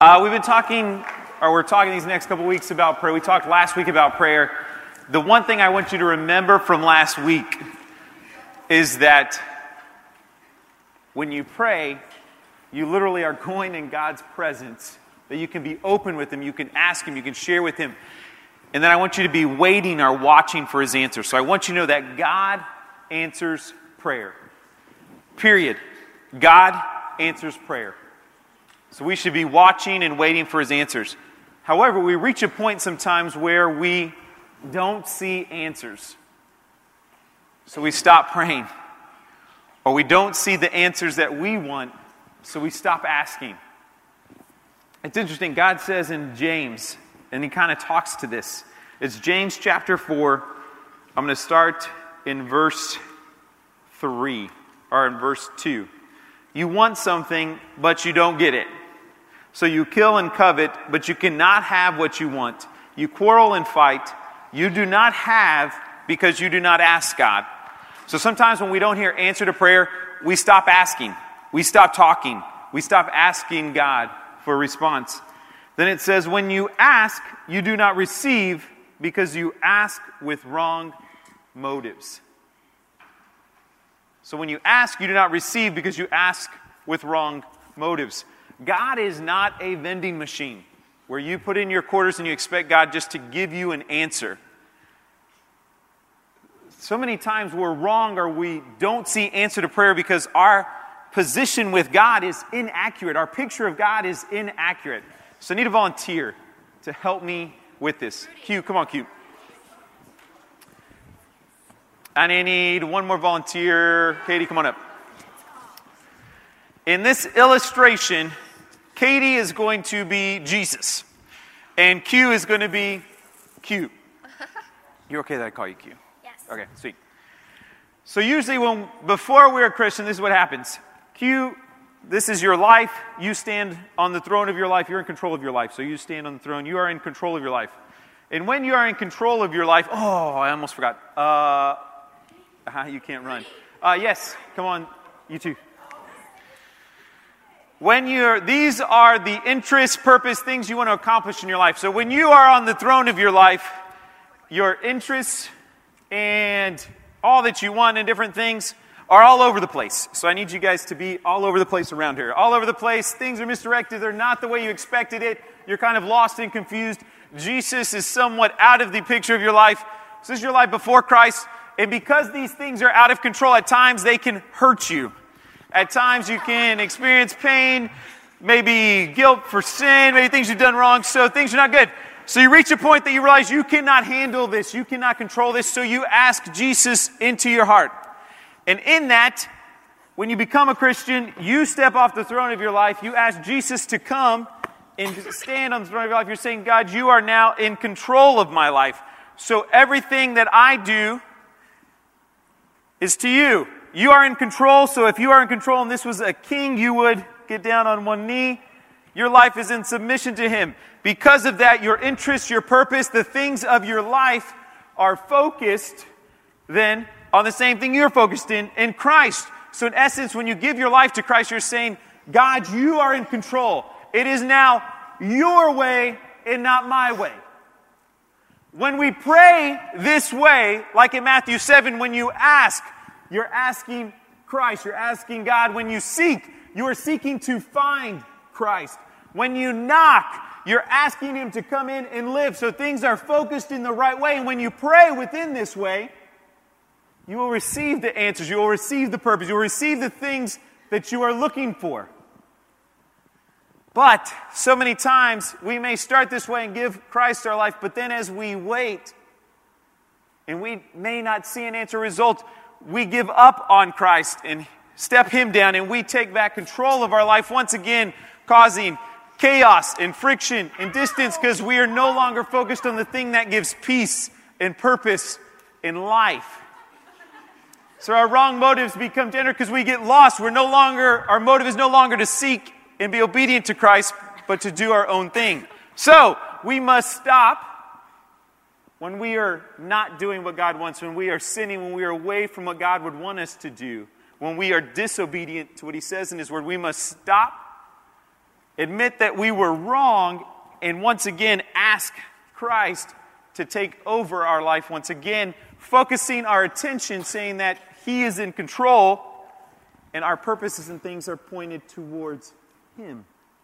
We've been talking, or we're talking these next couple weeks about prayer. We talked last week about prayer. The one thing I want you to remember from last week is that when you pray, you literally are going in God's presence, that you can be open with Him, you can ask Him, you can share with Him. And then I want you to be waiting or watching for His answer. So I want you to know that God answers prayer. Period. God answers prayer. So we should be watching and waiting for His answers. However, we reach a point sometimes where we don't see answers. So we stop praying. Or we don't see the answers that we want, so we stop asking. It's interesting, God says in James, and He kind of talks to this. It's James chapter 4. I'm going to start in verse 3, or in verse 2. You want something, but you don't get it. So you kill and covet, but you cannot have what you want. You quarrel and fight. You do not have because you do not ask God. So sometimes when we don't hear answer to prayer, we stop asking. We stop talking. We stop asking God for a response. Then it says, when you ask, you do not receive because you ask with wrong motives. So when you ask, you do not receive because you ask with wrong motives. God is not a vending machine where you put in your quarters and you expect God just to give you an answer. So many times we're wrong or we don't see answer to prayer because our position with God is inaccurate. Our picture of God is inaccurate. So I need a volunteer to help me with this. Q, come on, Q. And I need one more volunteer. Katie, come on up. In this illustration, Katie is going to be Jesus. And Q is going to be Q. You're okay that I call you Q? Okay, sweet. So usually before we're a Christian, this is what happens. Q, this is your life. You stand on the throne of your life. You're in control of your life. So you stand on the throne. You are in control of your life. And when you are in control of your life, I almost forgot. You can't run. Yes, come on, you too. These are the interests, purpose, things you want to accomplish in your life. So when you are on the throne of your life, your interests and all that you want and different things are all over the place. So I need you guys to be all over the place around here. All over the place. Things are misdirected. They're not the way you expected it. You're kind of lost and confused. Jesus is somewhat out of the picture of your life. So this is your life before Christ. And because these things are out of control, at times they can hurt you. At times you can experience pain, maybe guilt for sin, maybe things you've done wrong, so things are not good. So you reach a point that you realize you cannot handle this, you cannot control this, so you ask Jesus into your heart. And in that, when you become a Christian, you step off the throne of your life, you ask Jesus to come and stand on the throne of your life. You're saying, God, you are now in control of my life. So everything that I do is to you. You are in control, so if you are in control and this was a king, you would get down on one knee. Your life is in submission to Him. Because of that, your interests, your purpose, the things of your life are focused then on the same thing you're focused in Christ. So in essence, when you give your life to Christ, you're saying, God, you are in control. It is now your way and not my way. When we pray this way, like in Matthew 7, when you ask, you're asking Christ. You're asking God. When you seek, you are seeking to find Christ. When you knock, you're asking Him to come in and live. So things are focused in the right way. And when you pray within this way, you will receive the answers. You will receive the purpose. You will receive the things that you are looking for. But so many times we may start this way and give Christ our life, but then as we wait and we may not see an answer result, we give up on Christ and step Him down, and we take back control of our life once again, causing chaos and friction and distance because we are no longer focused on the thing that gives peace and purpose in life. So our wrong motives become tender because we get lost. Our motive is no longer to seek and be obedient to Christ, but to do our own thing. So we must stop when we are not doing what God wants, when we are sinning, when we are away from what God would want us to do, when we are disobedient to what He says in His Word, we must stop admit that we were wrong, and once again ask Christ to take over our life once again, focusing our attention, saying that He is in control, and our purposes and things are pointed towards Him.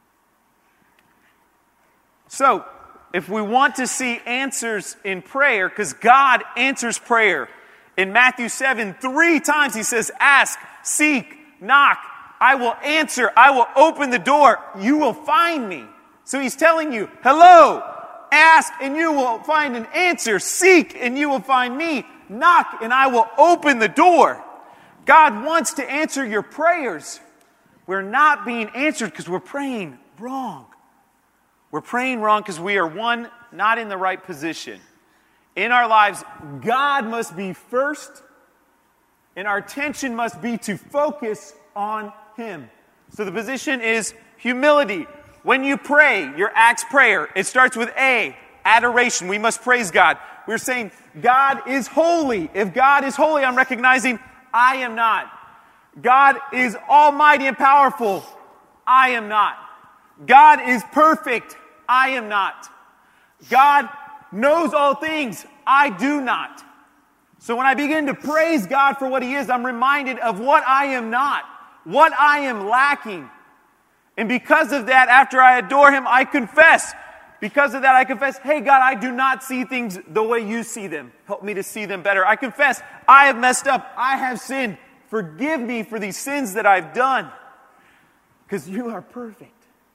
So, if we want to see answers in prayer, because God answers prayer, in Matthew 7, 3 times He says, ask, seek, knock, I will answer, I will open the door, you will find me. So He's telling you, hello, ask and you will find an answer, seek and you will find me, knock and I will open the door. God wants to answer your prayers. We're not being answered because we're praying wrong. We're praying wrong because we are, one, not in the right position. In our lives, God must be first, and our attention must be to focus on Him. So the position is humility. When you pray, your Acts prayer, it starts with A, adoration. We must praise God. We're saying, God is holy. If God is holy, I'm recognizing I am not. God is almighty and powerful. I am not. God is perfect. I am not. God knows all things. I do not. So when I begin to praise God for what He is, I'm reminded of what I am not, what I am lacking. And because of that, after I adore Him, I confess. Because of that, I confess, hey God, I do not see things the way You see them. Help me to see them better. I confess, I have messed up. I have sinned. Forgive me for these sins that I've done. Because You are perfect.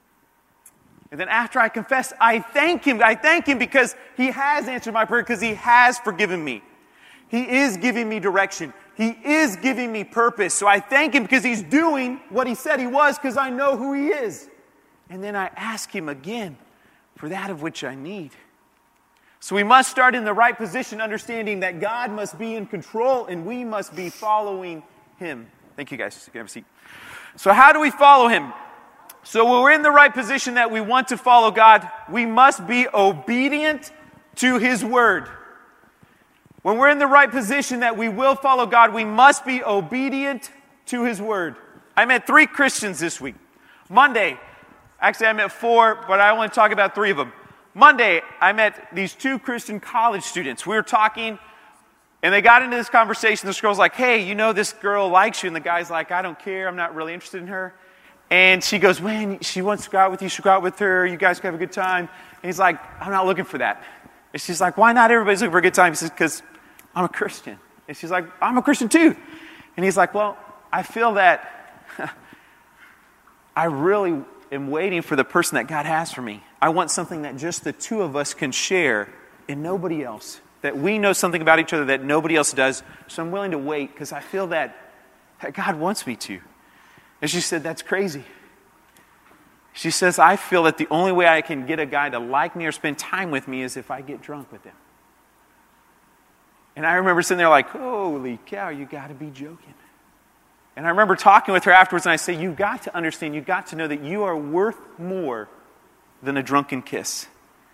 And then after I confess, I thank Him. I thank Him because He has answered my prayer, because He has forgiven me. He is giving me direction. He is giving me purpose. So I thank Him because He's doing what He said He was, because I know who He is. And then I ask Him again for that of which I need. So we must start in the right position, understanding that God must be in control and we must be following Him. Thank you guys. You can have a seat. So how do we follow Him? So when we're in the right position that we want to follow God, we must be obedient to His Word. When we're in the right position that we will follow God, we must be obedient to His Word. I met 3 Christians this week. Monday, actually I met 4, but I want to talk about 3 of them. Monday, I met these 2 Christian college students. We were talking, and they got into this conversation. This girl's like, hey, you know this girl likes you. And the guy's like, I don't care. I'm not really interested in her. And she goes, man, she wants to go out with you. She'll go out with her. You guys can have a good time. And he's like, I'm not looking for that. And she's like, why not? Everybody's looking for a good time. He says, because I'm a Christian. And she's like, I'm a Christian too. And he's like, well, I feel that I really am waiting for the person that God has for me. I want something that just the 2 of us can share and nobody else. That we know something about each other that nobody else does. So I'm willing to wait because I feel that God wants me to. And she said, that's crazy. She says, I feel that the only way I can get a guy to like me or spend time with me is if I get drunk with him. And I remember sitting there like, holy cow, you got to be joking. And I remember talking with her afterwards, and I say, you've got to understand, you've got to know that you are worth more than a drunken kiss.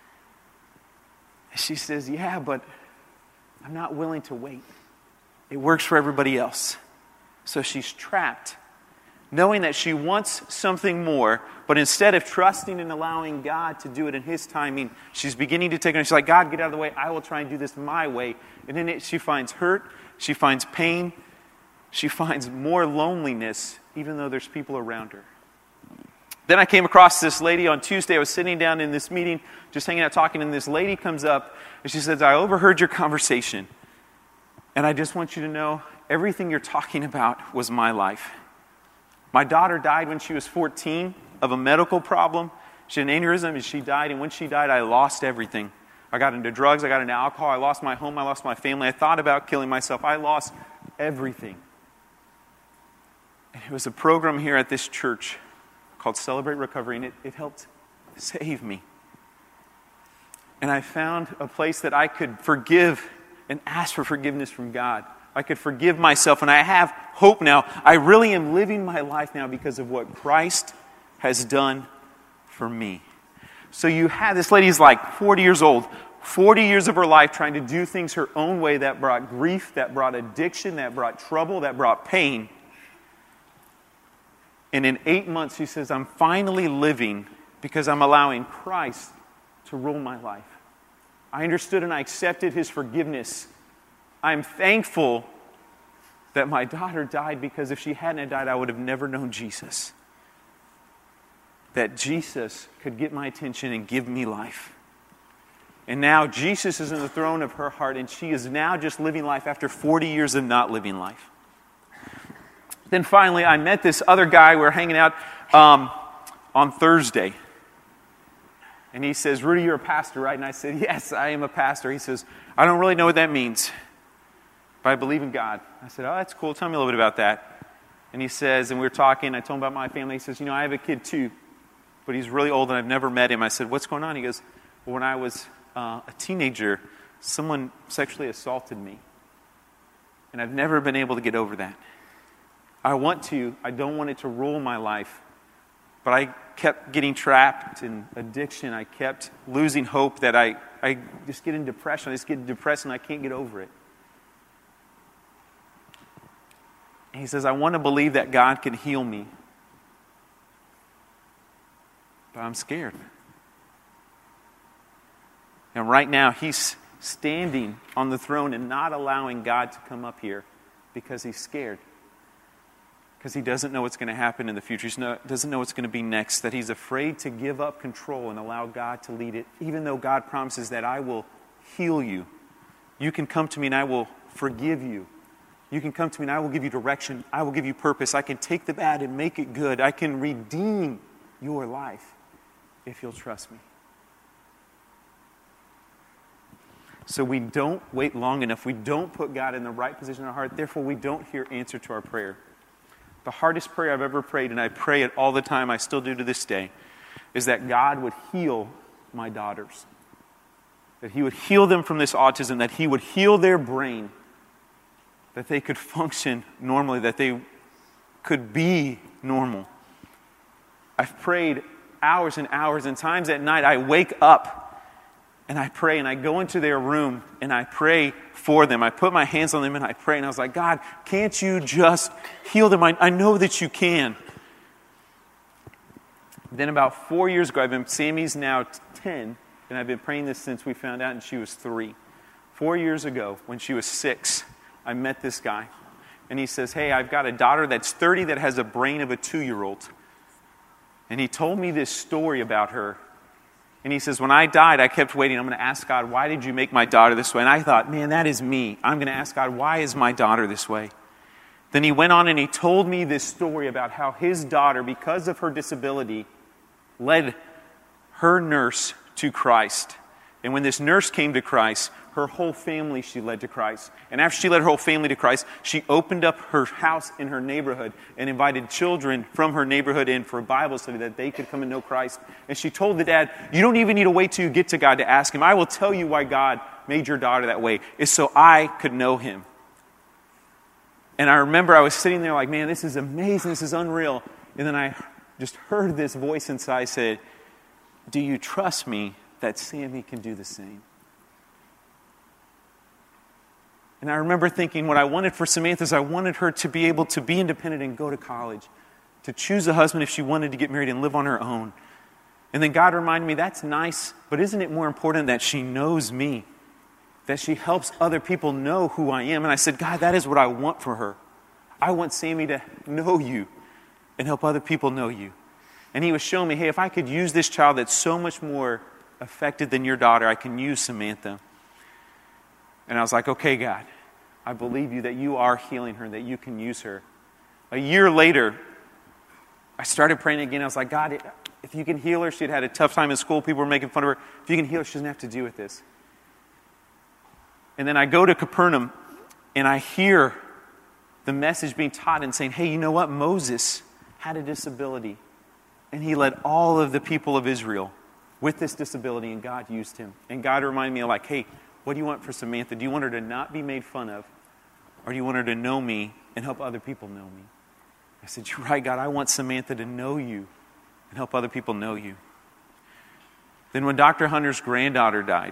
And she says, yeah, but I'm not willing to wait. It works for everybody else. So she's trapped, knowing that she wants something more, but instead of trusting and allowing God to do it in His timing, she's beginning to take it, and she's like, God, get out of the way. I will try and do this my way. And then she finds hurt, she finds pain, she finds more loneliness, even though there's people around her. Then I came across this lady on Tuesday. I was sitting down in this meeting, just hanging out talking, and this lady comes up, and she says, I overheard your conversation, and I just want you to know, everything you're talking about was my life. My daughter died when she was 14 of a medical problem. She had an aneurysm and she died. And when she died, I lost everything. I got into drugs. I got into alcohol. I lost my home. I lost my family. I thought about killing myself. I lost everything. And it was a program here at this church called Celebrate Recovery. And it helped save me. And I found a place that I could forgive and ask for forgiveness from God. I could forgive myself, and I have hope now. I really am living my life now because of what Christ has done for me. So you have, this lady's like 40 years old, 40 years of her life trying to do things her own way that brought grief, that brought addiction, that brought trouble, that brought pain. And in 8 months, she says, I'm finally living because I'm allowing Christ to rule my life. I understood and I accepted his forgiveness. I'm thankful that my daughter died, because if she hadn't died, I would have never known Jesus. That Jesus could get my attention and give me life. And now Jesus is in the throne of her heart, and she is now just living life after 40 years of not living life. Then finally, I met this other guy. We were hanging out on Thursday. And he says, Rudy, you're a pastor, right? And I said, yes, I am a pastor. He says, I don't really know what that means, but I believe in God. I said, oh, that's cool. Tell me a little bit about that. And he says, and we were talking, I told him about my family. He says, I have a kid too, but he's really old and I've never met him. I said, what's going on? He goes, well, when I was a teenager, someone sexually assaulted me. And I've never been able to get over that. I don't want it to rule my life. But I kept getting trapped in addiction. I kept losing hope that I just get in depression. I just get depressed and I can't get over it. And he says, I want to believe that God can heal me. But I'm scared. And right now, he's standing on the throne and not allowing God to come up here because he's scared. Because he doesn't know what's going to happen in the future. He doesn't know what's going to be next. That he's afraid to give up control and allow God to lead it. Even though God promises that I will heal you. You can come to me and I will forgive you. You can come to me and I will give you direction. I will give you purpose. I can take the bad and make it good. I can redeem your life if you'll trust me. So we don't wait long enough. We don't put God in the right position in our heart. Therefore, we don't hear answer to our prayer. The hardest prayer I've ever prayed, and I pray it all the time, I still do to this day, is that God would heal my daughters. That he would heal them from this autism, that he would heal their brain, that they could function normally, that they could be normal. I've prayed hours and hours, and times at night I wake up and I pray, and I go into their room and I pray for them. I put my hands on them and I pray, and I was like, God, can't you just heal them? I know that you can. Then about 4 years ago, Sammy's now 10, and I've been praying this since we found out and she was 3. 4 years ago, when she was 6, I met this guy. And he says, hey, I've got a daughter that's 30 that has a brain of a 2-year-old. And he told me this story about her. And he says, when I died, I kept waiting. I'm going to ask God, why did you make my daughter this way? And I thought, man, that is me. I'm going to ask God, why is my daughter this way? Then he went on and he told me this story about how his daughter, because of her disability, led her nurse to Christ. And when this nurse came to Christ, her whole family she led to Christ. And after she led her whole family to Christ, she opened up her house in her neighborhood and invited children from her neighborhood in for a Bible study that they could come and know Christ. And she told the dad, you don't even need to wait till you get to God to ask him. I will tell you why God made your daughter that way. It's so I could know him. And I remember I was sitting there like, man, this is amazing. This is unreal. And then I just heard this voice inside say, do you trust me that Sammy can do the same? And I remember thinking what I wanted for Samantha is I wanted her to be able to be independent and go to college, to choose a husband if she wanted to get married and live on her own. And then God reminded me, that's nice, but isn't it more important that she knows me, that she helps other people know who I am? And I said, God, that is what I want for her. I want Sammy to know you and help other people know you. And he was showing me, hey, if I could use this child that's so much more affected than your daughter, I can use Samantha. And I was like, okay, God, I believe you that you are healing her, that you can use her. A year later, I started praying again. I was like, God, if you can heal her, she had a tough time in school. People were making fun of her. If you can heal her, she doesn't have to deal with this. And then I go to Capernaum, and I hear the message being taught and saying, hey, you know what? Moses had a disability, and he led all of the people of Israel with this disability, and God used him. And God reminded me, like, hey, what do you want for Samantha? Do you want her to not be made fun of? Or do you want her to know me and help other people know me? I said, you're right, God. I want Samantha to know you and help other people know you. Then when Dr. Hunter's granddaughter died,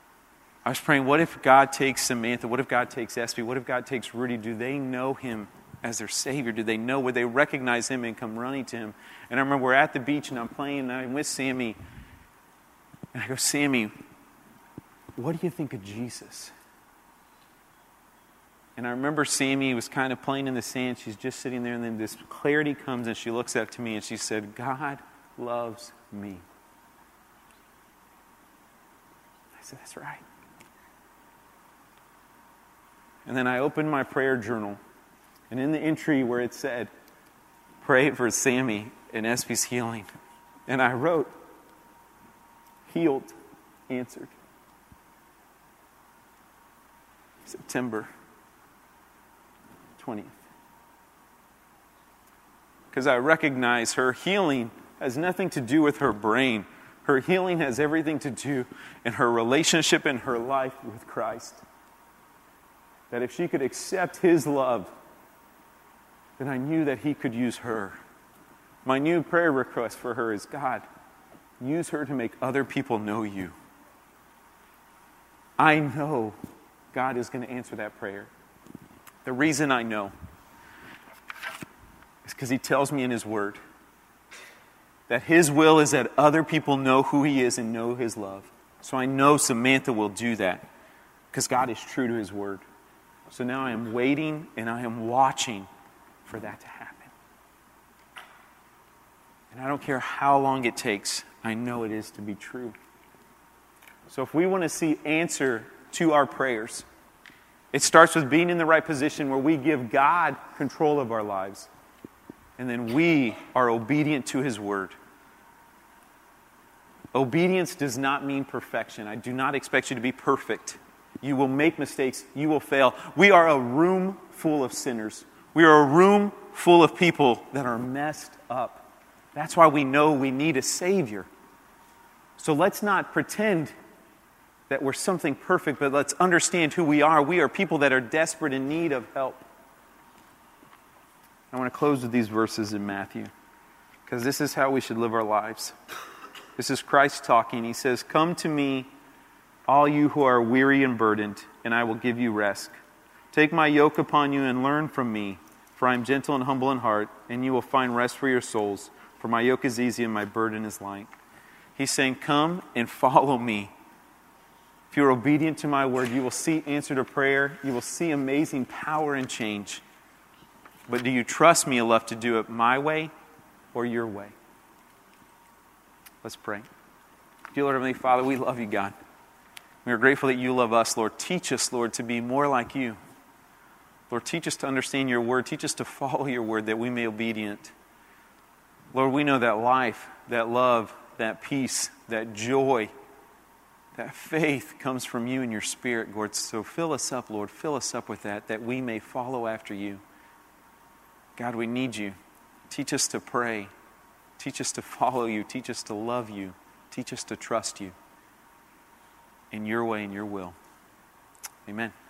I was praying, what if God takes Samantha? What if God takes Espy? What if God takes Rudy? Do they know him as their Savior? Do they know? Would they recognize Him and come running to Him? And I remember we're at the beach and I'm playing and I'm with Sammy. And I go, Sammy, what do you think of Jesus? And I remember Sammy was kind of playing in the sand. She's just sitting there, and then this clarity comes, and she looks up to me, and she said, God loves me. I said, that's right. And then I opened my prayer journal, and in the entry where it said, pray for Sammy and Espy's healing, and I wrote, healed, answered. September 20th. Because I recognize her healing has nothing to do with her brain. Her healing has everything to do in her relationship and her life with Christ. That if she could accept His love, then I knew that He could use her. My new prayer request for her is, God, use her to make other people know You. I know God is going to answer that prayer. The reason I know is because He tells me in His Word that His will is that other people know who He is and know His love. So I know Samantha will do that because God is true to His Word. So now I am waiting and I am watching for that to happen. And I don't care how long it takes, I know it is to be true. So if we want to see answer to our prayers, it starts with being in the right position where we give God control of our lives. And then we are obedient to His Word. Obedience does not mean perfection. I do not expect you to be perfect. You will make mistakes. You will fail. We are a room full of sinners. We are a room full of people that are messed up. That's why we know we need a Savior. So let's not pretend that we're something perfect, but let's understand who we are. We are people that are desperate in need of help. I want to close with these verses in Matthew, because this is how we should live our lives. This is Christ talking. He says, come to me, all you who are weary and burdened, and I will give you rest. Take my yoke upon you and learn from me, for I am gentle and humble in heart, and you will find rest for your souls. For my yoke is easy and my burden is light. He's saying, come and follow me. If you're obedient to my word, you will see answer to prayer. You will see amazing power and change. But do you trust me enough to do it my way or your way? Let's pray. Dear Lord Heavenly Father, we love You, God. We are grateful that You love us, Lord. Teach us, Lord, to be more like You. Lord, teach us to understand Your word. Teach us to follow Your word that we may be obedient. Lord, we know that life, that love, that peace, that joy, that faith comes from You and Your Spirit, Lord. So fill us up, Lord. Fill us up with that we may follow after You. God, we need You. Teach us to pray. Teach us to follow You. Teach us to love You. Teach us to trust You in Your way and Your will. Amen.